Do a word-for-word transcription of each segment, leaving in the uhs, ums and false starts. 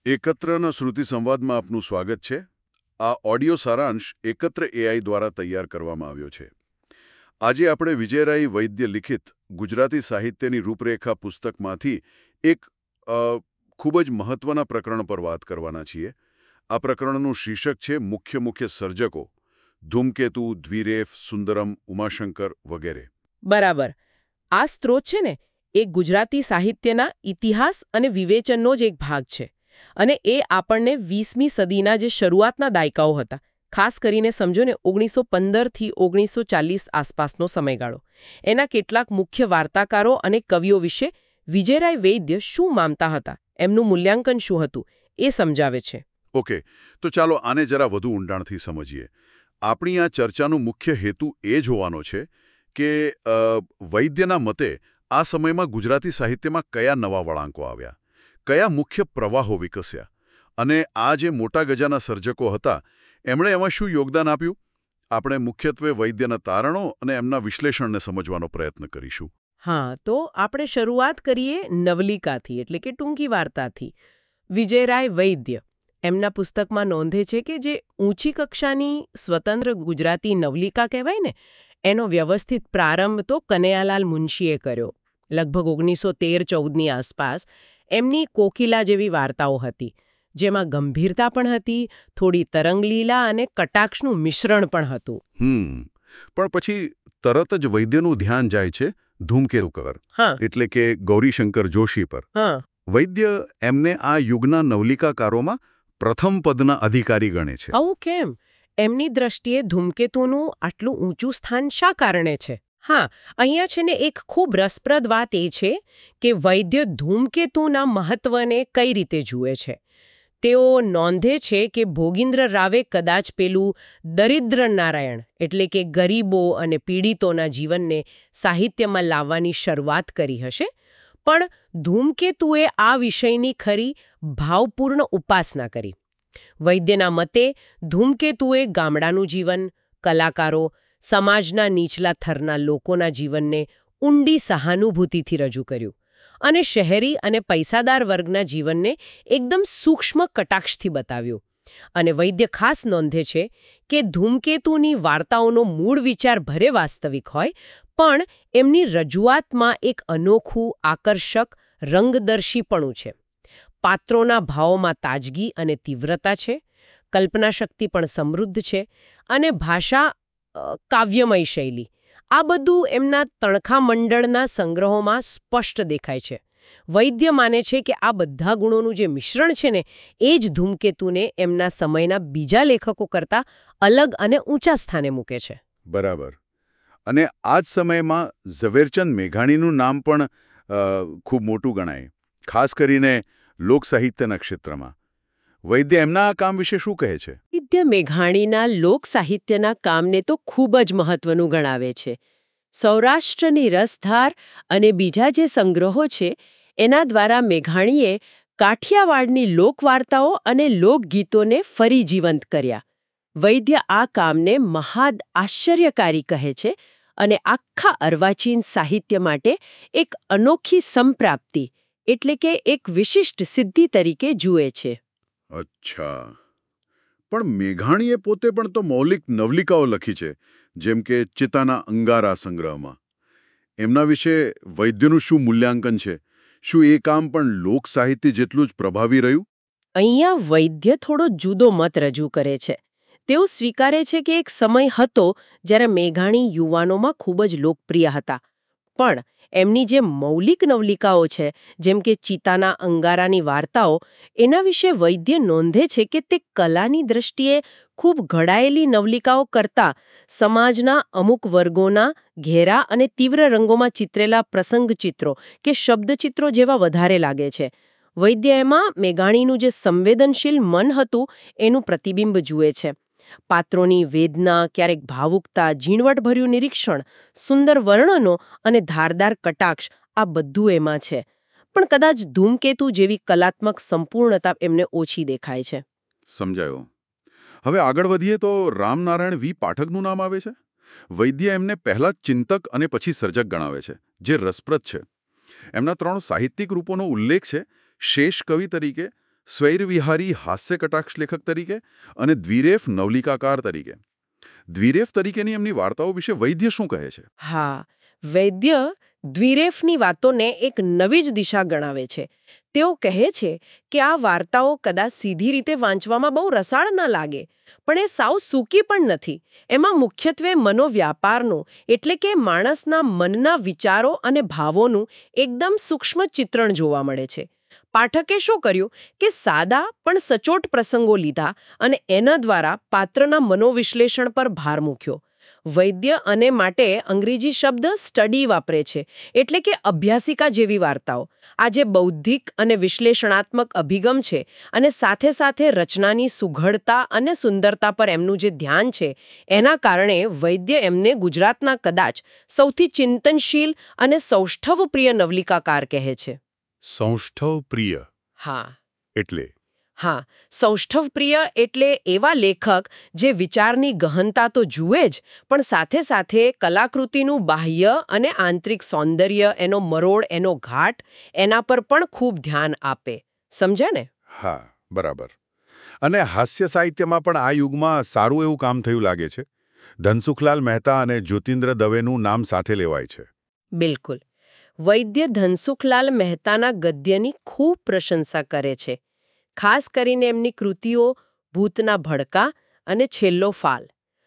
એકત્રના શ્રુતિ સંવાદમાં આપનું સ્વાગત છે. આ ઓડિયો સારાંશ એકત્ર એઆઈ દ્વારા તૈયાર કરવામાં આવ્યો છે. આજે આપણે વિજયરાય વૈદ્ય લિખિત ગુજરાતી સાહિત્યની રૂપરેખા પુસ્તકમાંથી એક અ, ખૂબ જ મહત્વના પ્રકરણ પર વાત કરવાના છીએ. આ પ્રકરણનું શીર્ષક છે મુખ્ય મુખ્ય સર્જકો ધૂમકેતુ, દ્વિરેફ, સુંદરમ, ઉમાશંકર વગેરે. બરાબર. આ સ્ત્રોત છે ને એ ગુજરાતી સાહિત્યના ઇતિહાસ અને વિવેચનનો જ એક ભાગ છે. અને એ આપણને વીસમી સદીના જે શરૂઆતના દાયકાઓ હતા, ખાસ કરીને સમજો ને ઓગણીસો પંદરથી ઓગણીસો ચાલીસ આસપાસનો સમયગાળો, એના કેટલાક મુખ્ય વાર્તાકારો અને કવિઓ વિશે વિજયરાય વૈદ્ય શું માનતા હતા, એમનું મૂલ્યાંકન શું હતું, એ સમજાવે છે. ઓકે, તો ચાલો આને જરા વધુ ઊંડાણથી સમજીએ. આપણી આ ચર્ચાનો મુખ્ય હેતુ એ જોવાનો છે કે અ, વૈદ્યના મતે આ સમયમાં ગુજરાતી સાહિત્યમાં કયા નવા વળાંકો આવ્યા, કયા મુખ્ય પ્રવાહો વિકસ્યા, અને આ જે મોટા ગજાના સર્જકો હતા એમણે એમાં શું યોગદાન આપ્યું. આપણે મુખ્યત્વે વૈદ્યના તારણો અને એમના વિશ્લેષણને સમજવાનો પ્રયત્ન કરીશું. હા, તો આપણે શરૂઆત કરીએ નવલિકાથી, એટલે કે ટૂંકી વાર્તાથી. વિજયરાય વૈદ્ય એમના પુસ્તકમાં નોંધે છે કે જે ઊંચી કક્ષાની સ્વતંત્ર ગુજરાતી નવલિકા કહેવાય ને, એનો વ્યવસ્થિત પ્રારંભ તો કનૈયાલાલ મુનશીએ કર્યો, લગભગ ઓગણીસો તેર ચૌદની આસપાસ. એમની કોકિલા જેવી વાર્તાઓ હતી, જેમાં ગંભીરતા પણ હતી, થોડી તરંગલીલા અને કટાક્ષનું મિશ્રણ પણ હતું. હમ પણ પછી તરત જ વૈદ્યનું ધ્યાન જાય છે ધૂમકેતુ પર, હા, એટલે કે ગૌરીશંકર જોશી પર. હા, વૈદ્ય એમને આ યુગના નવલિકાકારોમાં પ્રથમ પદના અધિકારી ગણે છે. આવું કેમ? એમની દ્રષ્ટિએ ધૂમકેતુનું આટલું ઊંચું સ્થાન શા કારણે છે? હા, અહીંયા છે ને એક ખૂબ રસપ્રદ વાત એ છે કે વૈદ્ય ધૂમકેતુના મહત્વને કઈ રીતે જુએ છે. તેઓ નોંધે છે કે ભોગીન્દ્ર રાવે કદાચ પેલું દરિદ્ર નારાયણ, એટલે કે ગરીબો અને પીડિતોના જીવનને સાહિત્યમાં લાવવાની શરૂઆત કરી હશે, પણ ધૂમકેતુએ આ વિષયની ખરી ભાવપૂર્ણ ઉપાસના કરી. વૈદ્યના મતે ધૂમકેતુએ ગામડાનું જીવન, કલાકારો, સમાજના નીચલા થરના લોકોના જીવનને ઊંડી સહાનુભૂતિથી રજૂ કર્યું, અને શહેરી અને પૈસાદાર વર્ગના જીવનને એકદમ સૂક્ષ્મ કટાક્ષથી બતાવ્યું. અને વૈદ્ય ખાસ નોંધે છે કે ધૂમકેતુની વાર્તાઓનો મૂળ વિચાર ભલે વાસ્તવિક હોય, પણ એમની રજૂઆતમાં એક અનોખું, આકર્ષક રંગદર્શીપણું છે. પાત્રોના ભાવોમાં તાજગી અને તીવ્રતા છે, કલ્પનાશક્તિ પણ સમૃદ્ધ છે, અને ભાષા કાવ્યમય શૈલી, આ બધું એમના તણખા મંડળના સંગ્રહોમાં સ્પષ્ટ દેખાય છે. વૈદ્ય માને છે કે આ બધા ગુણોનું જે મિશ્રણ છે ને, એ જ ધૂમકેતુને એમના સમયના બીજા લેખકો કરતાં અલગ અને ઊંચા સ્થાને મૂકે છે. બરાબર. અને આ જ સમયમાં ઝવેરચંદ મેઘાણીનું નામ પણ અ, ખૂબ મોટું ગણાય, ખાસ કરીને લોકસાહિત્યના ક્ષેત્રમાં. વૈદ્ય એમના આ કામ વિશે શું કહે છે? વૈદ્ય મેઘાણીના લોક સાહિત્યના કામને તો ખૂબ જ મહત્વનું ગણાવે છે. સૌરાષ્ટ્રની રસધાર અને બીજા જે સંગ્રહો છે એના દ્વારા મેઘાણીએ કાઠિયાવાડની લોકવાર્તાઓ અને લોકગીતોને ફરી જીવંત કર્યા. વૈદ્ય આ કામને મહાદ આશ્ચર્યકારી કહે છે અને આખા અર્વાચીન સાહિત્ય માટે એક અનોખી સંપ્રાપ્તિ, એટલે કે એક વિશિષ્ટ સિદ્ધિ તરીકે જુએ છે. અચ્છા, પણ મેઘાણીએ પોતે પણ તો મૌલિક નવલિકાઓ લખી છે, જેમ કે ચિતાના અંગારા સંગ્રહમાં. એમના વિશે વૈદ્યનું શું મૂલ્યાંકન છે? શું એ કામ પણ લોક સાહિત્ય જેટલું જ પ્રભાવી રહ્યું? અહીંયા વૈદ્ય થોડો જુદો મત રજૂ કરે છે. તેઓ સ્વીકારે છે કે એક સમય હતો જ્યારે મેઘાણી યુવાનોમાં ખૂબ જ લોકપ્રિય હતા, પણ એમની જે મૌલિક નવલિકાઓ છે, જેમ કે ચિતાના અંગારાની વાર્તાઓ, એના વિશે વૈદ્ય નોંધે છે કે તે કલાની દ્રષ્ટિએ ખૂબ ઘડાયેલી નવલિકાઓ કરતાં સમાજના અમુક વર્ગોના ઘેરા અને તીવ્ર રંગોમાં ચિતરેલા પ્રસંગચિત્રો કે શબ્દચિત્રો જેવા વધારે લાગે છે. વૈદ્ય એમાં મેઘાણીનું જે સંવેદનશીલ મન હતું એનું પ્રતિબિંબ જુએ છે. પાત્રોની વેદના, ક્યારેક ભાવુકતા, ઝીણવટભર્યું નિરીક્ષણ, સુંદર વર્ણનો અને ધારદાર કટાક્ષ, આ બધું એમાં છે. પણ કદાચ ધૂમકેતુ જેવી કલાત્મક સંપૂર્ણતા એમને ઓછી દેખાય છે. સમજાયો. હવે આગળ વધીએ તો રામનારાયણ વી પાઠકનું નામ આવે છે. વૈદ્ય એમને પહેલા ચિંતક અને પછી સર્જક ગણાવે છે, જે રસપ્રદ છે. એમના ત્રણ સાહિત્યિક રૂપોનો ઉલ્લેખ છે: શેષ કવિ તરીકે, સ્વૈરવિહારી હાસ્ય કટાક્ષ લેખક તરીકે અને દ્વિરેફ નવલિકાકાર તરીકે. દ્વિરેફ તરીકેની એમની વાર્તાઓ વિશે વૈદ્ય શું કહે છે? હા, વૈદ્ય દ્વિરેફની વાતોને એક નવી જ દિશા ગણાવે છે. તેઓ કહે છે કે આ વાર્તાઓ કદાચ સીધી રીતે વાંચવામાં બહુ રસાળ ન લાગે, પણ એ સાવ સૂકી પણ નથી. એમાં મુખ્યત્વે મનોવ્યાપારનું એટલે કે માણસના મનના વિચારો અને ભાવોનું એકદમ સૂક્ષ્મ ચિત્રણ જોવા મળે છે. પાઠકે શું કર્યું કે સાદા પણ સચોટ પ્રસંગો લીધા અને એના દ્વારા પાત્રના મનોવિશ્લેષણ પર ભાર મૂક્યો. વૈદ્ય અને માટે અંગ્રેજી શબ્દ સ્ટડી વાપરે છે, એટલે કે અભ્યાસિકા જેવી વાર્તાઓ. આ જે બૌદ્ધિક અને વિશ્લેષણાત્મક અભિગમ છે અને સાથે સાથે રચનાની સુઘડતા અને સુંદરતા પર એમનું જે ધ્યાન છે, એના કારણે વૈદ્ય એમને ગુજરાતના કદાચ સૌથી ચિંતનશીલ અને સૌષ્ઠવપ્રિય નવલિકાકાર કહે છે. સૌષ્ઠવ પ્રિય હા એટલે હા સૌષ્ઠવપ્રિય એટલે એવા લેખક જે વિચારની ગહનતા તો જુએ જ, પણ સાથે સાથે કલાકૃતિનું બાહ્ય અને આંતરિક સૌંદર્ય, એનો મરોડ, એનો ઘાટ, એના પર પણ ખૂબ ધ્યાન આપે. સમજ્યા ને? હા, બરાબર. અને હાસ્ય સાહિત્યમાં પણ આ યુગમાં સારું એવું કામ થયું લાગે છે. ધનસુખલાલ મહેતા અને જ્યોતિન્દ્ર દવેનું નામ સાથે લેવાય છે. બિલકુલ. વૈદ્ય ધનસુખલાલ મહેતાના ગદ્યની ખૂબ પ્રશંસા કરે છે. ખાસ કરીને એમની કૃતિઓ ભૂતના ભડકા અને છેલ્લો ફાલ.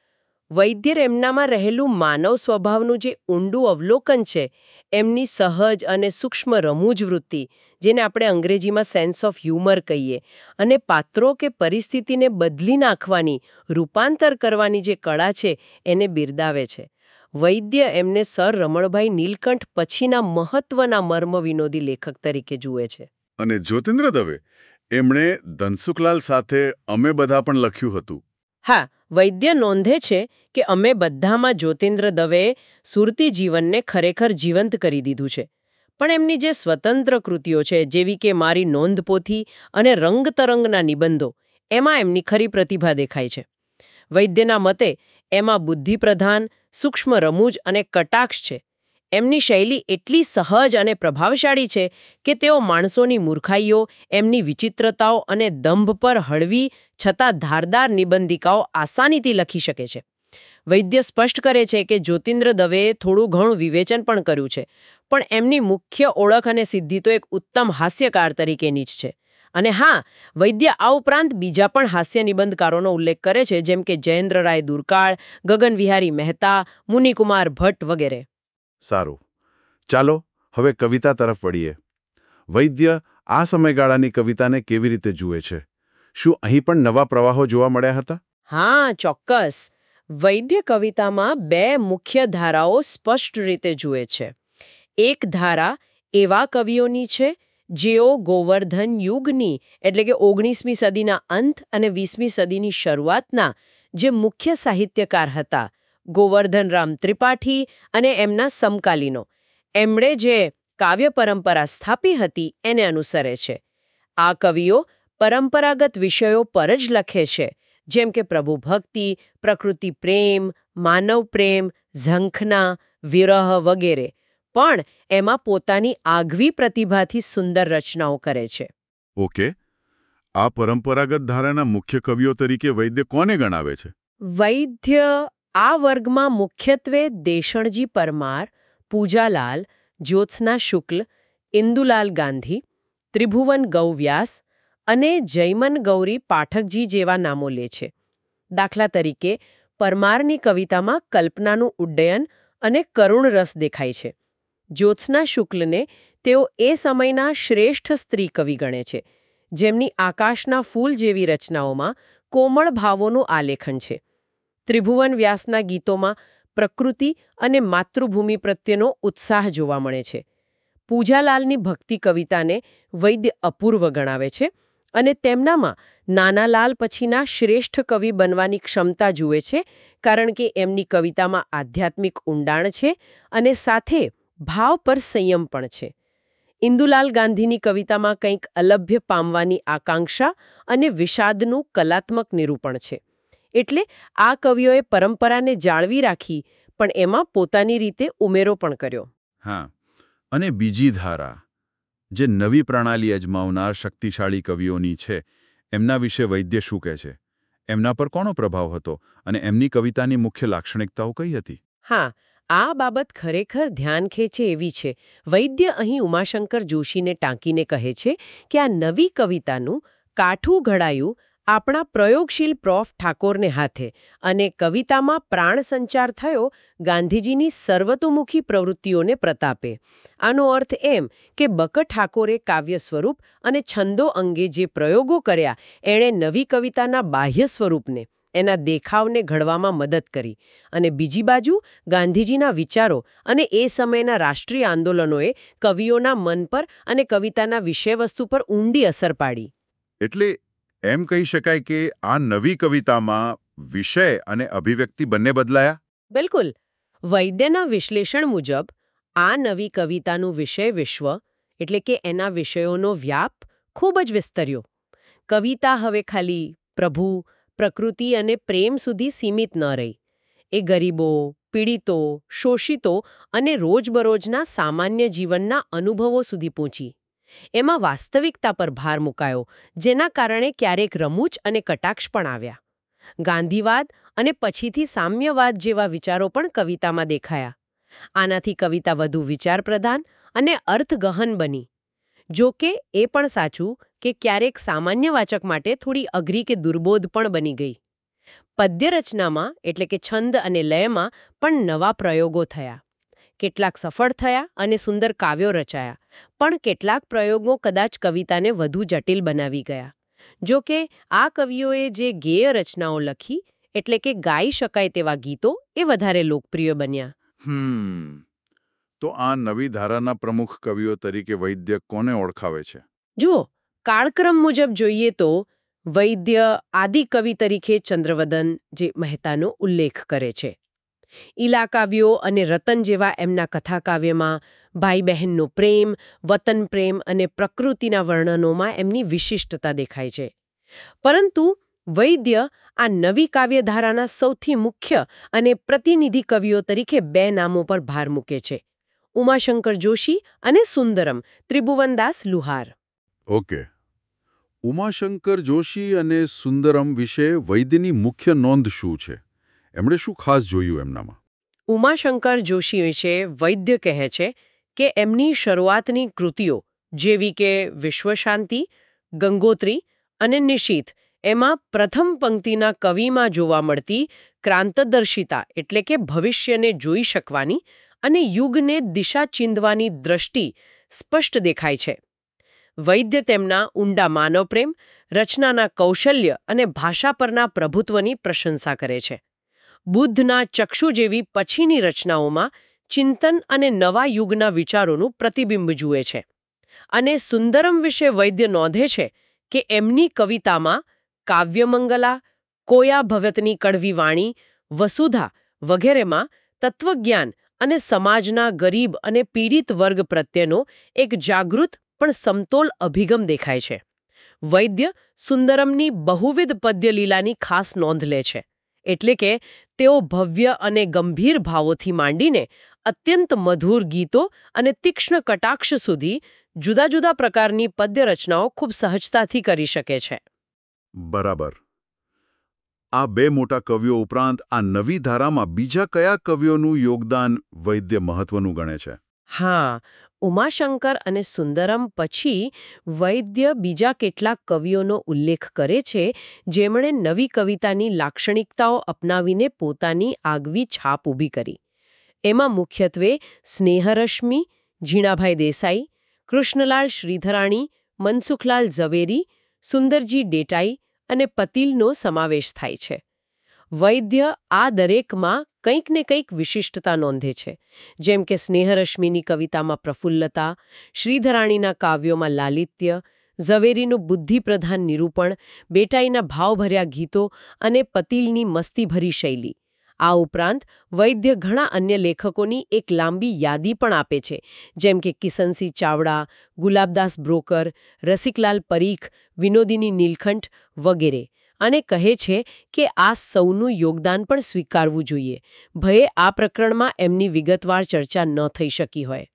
વૈદ્ય એમનામાં રહેલું માનવ સ્વભાવનું જે ઊંડું અવલોકન છે, એમની સહજ અને સૂક્ષ્મ રમૂજ વૃત્તિ, જેને આપણે અંગ્રેજીમાં સેન્સ ઓફ હ્યુમર કહીએ, અને પાત્રો કે પરિસ્થિતિને બદલી નાખવાની, રૂપાંતર કરવાની જે કળા છે, એને બિરદાવે છે. વૈદ્ય એમને સર રમણભાઈ નીલકંઠ પછીના મહત્વના મર્મ વિનોદી લેખક તરીકે જુએ છે. અને જ્યોતિન્દ્ર દવે એમણે ધનસુખલાલ સાથે અમે બધા પણ લખ્યું હતું. હા, વૈદ્ય નોંધે છે કે અમે બધામાં જ્યોતિન્દ્ર દવેએ સુરતી જીવનને ખરેખર જીવંત કરી દીધું છે. પણ એમની જે સ્વતંત્ર કૃતિઓ છે, જેવી કે મારી નોંધપોથી અને રંગતરંગના નિબંધો, એમાં એમની ખરી પ્રતિભા દેખાય છે. વૈદ્યના મતે એમાં બુદ્ધિપ્રધાન, સૂક્ષ્મ રમૂજ અને કટાક્ષ છે. એમની શૈલી એટલી સહજ અને પ્રભાવશાળી છે કે તેઓ માણસોની મૂર્ખાઈઓ, એમની વિચિત્રતાઓ અને દંભ પર હળવી છતાં ધારદાર નિબંધિકાઓ આસાનીથી લખી શકે છે. વૈદ્ય સ્પષ્ટ કરે છે કે જ્યોતિન્દ્ર દવેએ થોડું ઘણું વિવેચન પણ કર્યું છે, પણ એમની મુખ્ય ઓળખ અને સિદ્ધિ તો એક ઉત્તમ હાસ્યકાર તરીકેની જ છે. અને હા, વૈદ્ય આ ઉપરાંત બીજા પણ હાસ્ય નિબંધકારોનો ઉલ્લેખ કરે છે, જેમ કે જયેન્દ્રરાય દુર્કાળ, ગગન વિહારી મહેતા, મુનિકુમાર ભટ્ટ વગેરે. સારું, ચાલો હવે કવિતા તરફ વળીએ. વૈદ્ય આ સમયગાળાની કવિતાને કેવી રીતે જુએ છે? શું અહીં પણ નવા પ્રવાહો જોવા મળ્યા હતા? હા, ચોક્કસ. વૈદ્ય કવિતામાં બે મુખ્ય ધારાઓ સ્પષ્ટ રીતે જુએ છે. એક ધારા એવા કવિઓની છે જેઓ ગોવર્ધન યુગની એટલે કે ઓગણીસમી સદીના અંત અને વીસમી સદીની શરૂઆતના જે મુખ્ય સાહિત્યકાર હતા, ગોવર્ધનરામ ત્રિપાઠી અને એમના સમકાલીનો, એમણે જે કાવ્ય પરંપરા સ્થાપી હતી એને અનુસરે છે. આ કવિઓ પરંપરાગત વિષયો પર જ લખે છે, જેમ કે પ્રભુ ભક્તિ, પ્રકૃતિ પ્રેમ, માનવ પ્રેમ, ઝંખના, વિરહ વગેરે, પણ એમાં પોતાની આગવી પ્રતિભાથી સુંદર રચનાઓ કરે છે. ઓકે, આ પરંપરાગત ધારાના મુખ્ય કવિઓ તરીકે વૈદ્ય કોને ગણાવે છે? વૈદ્ય આ વર્ગમાં મુખ્યત્વે દેશણજી પરમાર, પૂજાલાલ, જ્યોત્સના શુક્લ, ઇન્દુલાલ ગાંધી, ત્રિભુવન ગૌવ્યાસ અને જયમન ગૌરી પાઠકજી જેવા નામો લે છે. દાખલા તરીકે, પરમારની કવિતામાં કલ્પનાનું ઉડ્ડયન અને કરુણ રસ દેખાય છે. જ્યોત્સના શુક્લને તેઓ એ સમયના શ્રેષ્ઠ સ્ત્રી કવિ ગણે છે, જેમની આકાશના ફૂલ જેવી રચનાઓમાં કોમળ ભાવોનું આલેખન છે. ત્રિભુવન વ્યાસના ગીતોમાં પ્રકૃતિ અને માતૃભૂમિ પ્રત્યેનો ઉત્સાહ જોવા મળે છે. પૂજાલાલની ભક્તિ કવિતાને વૈદ્ય અપૂર્વ ગણાવે છે અને તેમનામાં નાનાલાલ પછીના શ્રેષ્ઠ કવિ બનવાની ક્ષમતા જુએ છે, કારણ કે એમની કવિતામાં આધ્યાત્મિક ઊંડાણ છે અને સાથે ભાવ પર સંયમ પણ છે. ઇન્દુલાલ ગાંધીની કવિતામાં કંઈક અલભ્ય પામવાની આકાંક્ષા અને વિષાદનું કલાત્મક નિરૂપણ છે. એટલે આ કવિઓએ પરંપરાને જાળવી રાખી, પણ એમાં પોતાની રીતે ઉમેરો પણ કર્યો. હા, અને બીજી ધારા જે નવી પ્રણાલી અજમાવનાર શક્તિશાળી કવિઓની છે એમના વિશે વૈદ્ય શું કહે છે? એમના પર કોનો પ્રભાવ હતો અને એમની કવિતાની મુખ્ય લાક્ષણિકતાઓ કઈ હતી? હા, આ બાબત ખરેખર ધ્યાન ખેંચે એવી છે. વૈદ્ય અહીં ઉમાશંકર જોશીને ટાંકીને કહે છે કે આ નવી કવિતાનું કાઠું ઘડાયું આપણા પ્રયોગશીલ પ્રોફ ઠાકોરને હાથે અને કવિતામાં પ્રાણ સંચાર થયો ગાંધીજીની સર્વતોમુખી પ્રવૃત્તિઓને પ્રતાપે. આનો અર્થ એમ કે બક ઠાકોરે કાવ્ય સ્વરૂપ અને છંદો અંગે જે પ્રયોગો કર્યા એણે નવી કવિતાના બાહ્ય સ્વરૂપને એના દેખાવને ઘડવામાં મદદ કરી અને બીજી બાજુ ગાંધીજીના વિચારો અને એ સમયના રાષ્ટ્રીય આંદોલનોએ કવિઓના મન પર અને કવિતાના વિષયવસ્તુ પર ઊંડી અસર પાડી. એટલે એમ કહી શકાય કે આ નવી કવિતામાં વિષય અને અભિવ્યક્તિ બંને બદલાયા? બિલકુલ. વૈદ્યના વિશ્લેષણ મુજબ આ નવી કવિતાનું વિષય વિશ્વ એટલે કે એના વિષયોનો વ્યાપ ખૂબ જ વિસ્તર્યો. કવિતા હવે ખાલી પ્રભુ, પ્રકૃતિ અને પ્રેમ સુધી સીમિત ન રહી. એ ગરીબો, પીડિતો, શોષિતો અને રોજબરોજના સામાન્ય જીવનના અનુભવો સુધી પહોંચી. એમાં વાસ્તવિકતા પર ભાર મુકાયો, જેના કારણે ક્યારેક રમૂજ અને કટાક્ષ પણ આવ્યા. ગાંધીવાદ અને પછીથી સામ્યવાદ જેવા વિચારો પણ કવિતામાં દેખાયા. આનાથી કવિતા વધુ વિચારપ્રધાન અને અર્થગહન બની. જો કે એ પણ સાચું કે ક્યારેક સામાન્ય વાચક માટે થોડી અઘરી કે દુર્બોધ પણ બની ગઈ. પદ્ય રચનામાં એટલે કે છંદ અને લયમાં પણ નવા પ્રયોગો થયા. કેટલાક સફળ થયા અને સુંદર કાવ્યો રચાયા, પણ કેટલાક પ્રયોગો કદાચ કવિતાને વધુ જટિલ બનાવી ગયા. જો કે આ કવિઓએ જે ગેય રચનાઓ લખી એટલે કે ગાઈ શકાય તેવા ગીતો એ વધારે લોકપ્રિય બન્યા. હમ તો આ નવી ધારાના પ્રમુખ કવિઓ તરીકે વૈદ્ય કોને ઓળખાવે છે? જુઓ, કાળક્રમ મુજબ જોઈએ તો વૈદ્ય આદિકવિ તરીકે ચંદ્રવદન જે મહેતાનો ઉલ્લેખ કરે છે. ઈલા કાવ્યો અને રતન જેવા એમના કથાકાવ્યમાં ભાઈ બહેનનો પ્રેમ, વતન પ્રેમ અને પ્રકૃતિના વર્ણનોમાં એમની વિશિષ્ટતા દેખાય છે. પરંતુ વૈદ્ય આ નવી કાવ્યધારાના સૌથી મુખ્ય અને પ્રતિનિધિ કવિઓ તરીકે બે નામો પર ભાર મૂકે છે: ઉમાશંકર જોશી અને સુંદરમ ત્રિભુવનદાસ લુહાર. ઓકે. ઉમાશંકર જોશી અને સુંદરમ વિશે વૈદ્યની મુખ્ય નોંધ શું છે? એમણે શું ખાસ જોયું એમનામાં? ઉમાશંકર જોશી વિશે વૈદ્ય કહે છે કે એમની શરૂઆતની કૃતિઓ જેવી કે વિશ્વશાંતિ, ગંગોત્રી અને નિશીથ એમાં પ્રથમ પંક્તિના કવિમાં જોવા મળતી ક્રાંતદર્શિતા એટલે કે ભવિષ્યને જોઈ શકવાની અને યુગને દિશા ચીંધવાની દ્રષ્ટિ સ્પષ્ટ દેખાય છે. વૈદ્ય તેમના ઊંડા માનવપ્રેમ, રચનાના કૌશલ્ય અને ભાષા પરના પ્રભુત્વની પ્રશંસા કરે છે. બુદ્ધના ચક્ષુ જેવી પછીની રચનાઓમાં ચિંતન અને નવા યુગના વિચારોનું પ્રતિબિંબ જુએ છે. અને સુંદરમ વિશે વૈદ્ય નોંધે છે કે એમની કવિતામાં કાવ્યમંગલા, કોયા ભગતની કડવી વાણી, વસુધા વગેરેમાં તત્વજ્ઞાન અને સમાજના ગરીબ અને પીડિત વર્ગ પ્રત્યેનો એક જાગૃત પણ સમતોલ અભિગમ દેખાય છે. વૈદ્ય સુંદરમની બહુવિધ પદ્યલીલાની ખાસ નોંધ લે છે. એટલે કે તેઓ ભવ્ય અને ગંભીર ભાવોથી માંડીને અત્યંત મધુર ગીતો અને તીક્ષ્ણ કટાક્ષ સુધી જુદા જુદા પ્રકારની પદ્ય રચનાઓ ખૂબ સહજતાથી કરી શકે છે. બરાબર. આ બે મોટા કવિઓ ઉપરાંત આ નવી ધારામાં બીજા કયા કવિઓનું યોગદાન વૈદ્ય મહત્વનું ગણે છે? હા, ઉમાશંકર અને સુંદરમ પછી વૈદ્ય બીજા કેટલાક કવિઓનો ઉલ્લેખ કરે છે જેમણે નવી કવિતાની લાક્ષણિકતાઓ અપનાવીને પોતાની આગવી છાપ ઊભી કરી. એમાં મુખ્યત્વે સ્નેહરશ્મિ, ઝીણાભાઈ દેસાઈ, કૃષ્ણલાલ શ્રીધરાણી, મનસુખલાલ ઝવેરી, સુંદરજી ડેટાઈ અને પતિલનો સમાવેશ થાય છે. વૈદ્ય આ દરેકમાં કંઈક ને કંઈક વિશિષ્ટતા નોંધે છે. જેમ કે સ્નેહરશ્મિની કવિતામાં પ્રફુલ્લતા, શ્રીધરાણીના કાવ્યોમાં લાલિત્ય, ઝવેરીનું બુદ્ધિપ્રધાન નિરૂપણ, બેટાઈના ભાવભર્યા ગીતો અને પતિલની મસ્તીભરી શૈલી. આ ઉપરાંત વૈદ્ય ઘણા અન્ય લેખકોની એક લાંબી યાદી પણ આપે છે, જેમ કે કિશનસિંહ ચાવડા, ગુલાબદાસ બ્રોકર, રસિકલાલ પરીખ, વિનોદિની નીલકંઠ વગેરે, અને કહે છે કે આ સૌનું યોગદાન પણ સ્વીકારવું જોઈએ, ભયે આ પ્રકરણમાં એમની વિગતવાર ચર્ચા ન થઈ શકી હોય.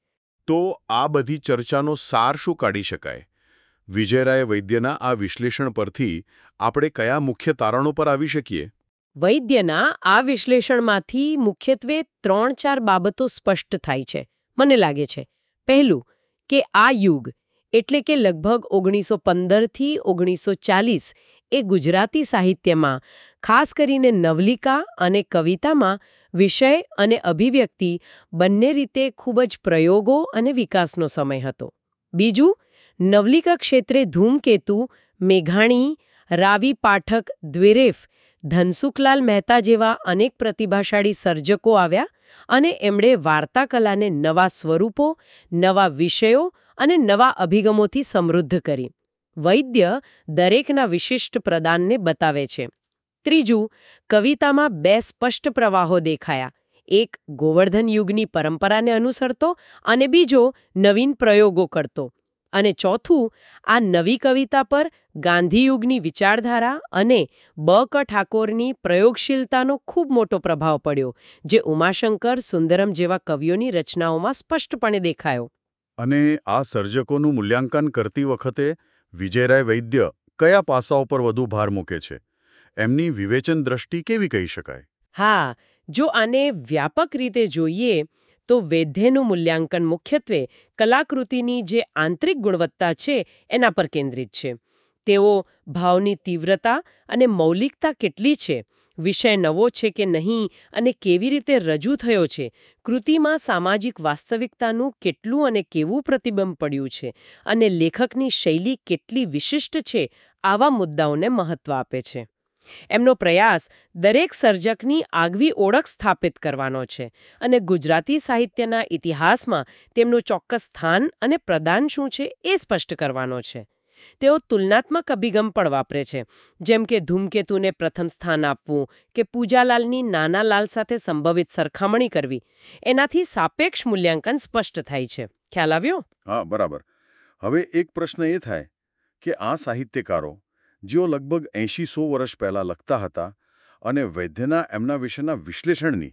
તો આ બધી ચર્ચાનો સાર શું કાઢી શકાય? વિજયરાય વૈદ્યના આ વિશ્લેષણ પરથી આપણે કયા મુખ્ય તારણો પર આવી શકીએ? વૈદ્યના આ વિશ્લેષણમાંથી મુખ્યત્વે ત્રણ ચાર બાબતો સ્પષ્ટ થાય છે મને લાગે છે. પહેલું કે આ યુગ એટલે કે લગભગ ઓગણીસો પંદરથી ઓગણીસો ચાલીસ એ ગુજરાતી સાહિત્યમાં ખાસ કરીને નવલિકા અને કવિતામાં વિષય અને અભિવ્યક્તિ બંને રીતે ખૂબ જ પ્રયોગો અને વિકાસનો સમય હતો. બીજું, નવલિકા ક્ષેત્રે ધૂમકેતુ, મેઘાણી, રાવી પાઠક, દ્વિરેફ, ધનસુખલાલ મહેતા જેવા અનેક પ્રતિભાશાળી સર્જકો આવ્યા અને એમણે વાર્તા કલાને નવા સ્વરૂપો, નવા વિષયો અને નવા અભિગમોથી સમૃદ્ધ કરી. વૈદ્ય દરેકના વિશિષ્ટ પ્રદાનને બતાવે છે. ત્રીજું, કવિતામાં બે સ્પષ્ટ પ્રવાહો દેખાયા. એક ગોવર્ધન યુગની પરંપરાને અનુસરતો અને બીજો નવીન પ્રયોગો કરતો. અને ચોથું, આ નવી કવિતા પર ગાંધીયુગની વિચારધારા અને બ ક ઠાકોરની પ્રયોગશીલતાનો ખૂબ મોટો પ્રભાવ પડ્યો, જે ઉમાશંકર સુંદરમ જેવા કવિઓની રચનાઓમાં સ્પષ્ટપણે દેખાયો. અને આ સર્જકોનું મૂલ્યાંકન કરતી વખતે વિજયરાય વૈદ્ય કયા પાસાઓ પર વધુ ભાર મૂકે છે? એમની વિવેચન દ્રષ્ટિ કેવી કહી શકાય? હા, જો આને વ્યાપક રીતે જોઈએ તો વૈદ્યનું મૂલ્યાંકન મુખ્યત્વે કલાકૃતિની જે આંતરિક ગુણવત્તા છે એના પર કેન્દ્રિત છે. તેઓ ભાવની તીવ્રતા અને મૌલિકતા કેટલી છે, વિષય નવો છે કે નહીં અને કેવી રીતે રજૂ થયો છે, કૃતિમાં સામાજિક વાસ્તવિકતાનું કેટલું અને કેવું પ્રતિબિંબ પડ્યું છે અને લેખકની શૈલી કેટલી વિશિષ્ટ છે, આવા મુદ્દાઓને મહત્વ આપે છે. એમનો પ્રયાસ દરેક સર્જકની આગવી ઓળખ સ્થાપિત કરવાનો છે અને ગુજરાતી સાહિત્યના ઇતિહાસમાં તેમનું ચોક્કસ સ્થાન અને પ્રદાન શું છે એ સ્પષ્ટ કરવાનો છે. તેઓ તુલનાત્મક અભિગમ પણ વાપરે છે, જેમ કે ધૂમકેતુને પ્રથમ સ્થાન આપવું કે પૂજાલાલની નાના લાલ સાથે સંભવિત સરખામણી કરવી. એનાથી સાપેક્ષ મૂલ્યાંકન સ્પષ્ટ થાય છે. ખ્યાલ આવ્યો? હા, બરાબર. હવે એક પ્રશ્ન એ થાય કે આ સાહિત્યકારો જેઓ લગભગ એંશી સો વર્ષ પહેલાં લખતા હતા અને વૈદ્યના એમના વિશેના વિશ્લેષણની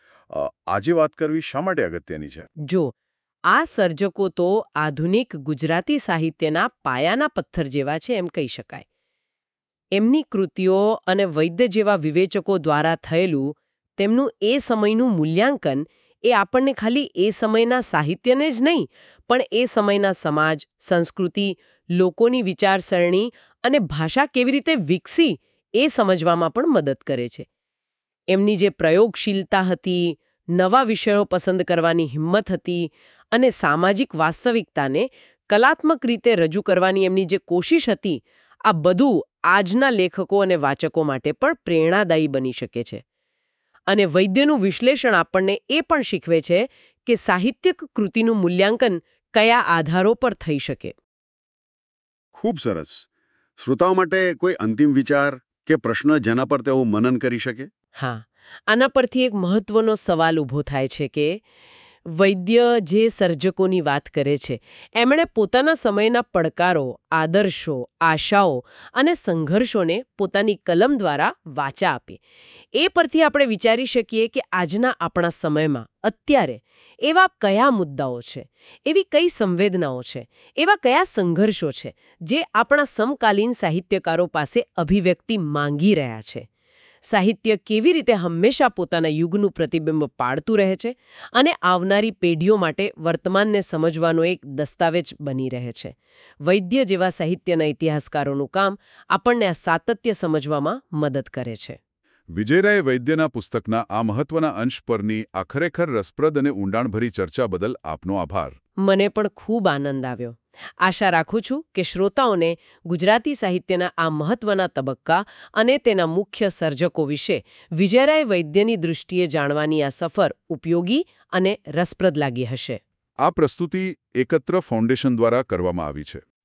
આજે વાત કરવી શા માટે અગત્યની છે? જો આ સર્જકો તો આધુનિક ગુજરાતી સાહિત્યના પાયાના પથ્થર જેવા છે એમ કહી શકાય. એમની કૃતિઓ અને વૈદ્ય જેવા વિવેચકો દ્વારા થયેલું તેમનું એ સમયનું મૂલ્યાંકન એ આપણને ખાલી એ સમયના સાહિત્યને જ નહીં, પણ એ સમયના સમાજ, સંસ્કૃતિ, લોકોની વિચારસરણી અને ભાષા કેવી રીતે વિકસી એ સમજવામાં પણ મદદ કરે છે. એમની જે પ્રયોગશીલતા હતી, નવા વિષયો પસંદ કરવાની હિંમત હતી અને સામાજિક વાસ્તવિકતાને કલાત્મક રીતે રજૂ કરવાની એમની જે કોશિશ હતી, આ બધું આજના લેખકો અને વાચકો માટે પણ પ્રેરણાદાયી બની શકે છે. અને વૈદ્યનું વિશ્લેષણ આપણને એ પણ શીખવે છે કે સાહિત્યિક કૃતિનું મૂલ્યાંકન કયા આધારો પર થઈ શકે. ખૂબ સરસ. શ્રોતાઓ માટે કોઈ અંતિમ વિચાર કે પ્રશ્ન જેના પર તેઓ મનન કરી શકે? હા, આના પરથી એક મહત્વનો સવાલ ઊભો થાય છે કે વૈદ્ય જે સર્જકોની વાત કરે છે એમણે પોતાના સમયના પડકારો, આદર્શો, આશાઓ અને સંઘર્ષોને પોતાની કલમ દ્વારા વાચા આપી. એ પરથી આપણે વિચારી શકીએ કે આજના આપણા સમયમાં અત્યારે એવા કયા મુદ્દાઓ છે, એવી કઈ સંવેદનાઓ છે, એવા કયા સંઘર્ષો છે જે આપણા સમકાલીન સાહિત્યકારો પાસે અભિવ્યક્તિ માંગી રહ્યા છે. સાહિત્ય કેવી રીતે હંમેશા પોતાના યુગનું પ્રતિબિંબ પાડતું રહે છે અને આવનારી પેઢીઓ માટે વર્તમાનને સમજવાનો એક દસ્તાવેજ બની રહે છે. વૈદ્ય જેવા સાહિત્યના ઇતિહાસકારોનું કામ આપણને આ સાતત્ય સમજવામાં મદદ કરે છે. વિજયરાય વૈદ્યના પુસ્તકના આ મહત્વના અંશ પરની આ ખરેખર રસપ્રદ અને ઊંડાણભરી ચર્ચા બદલ આપનો આભાર. મને પણ ખૂબ આનંદ આવ્યો. આશા રાખું છું કે શ્રોતાઓને ગુજરાતી સાહિત્યના આ મહત્વના તબક્કા અને તેના મુખ્ય સર્જકો વિશે વિજયરાય વૈદ્યની દૃષ્ટિએ જાણવાની આ સફર ઉપયોગી અને રસપ્રદ લાગી હશે. આ પ્રસ્તુતિ એકત્ર ફાઉન્ડેશન દ્વારા કરવામાં આવી છે.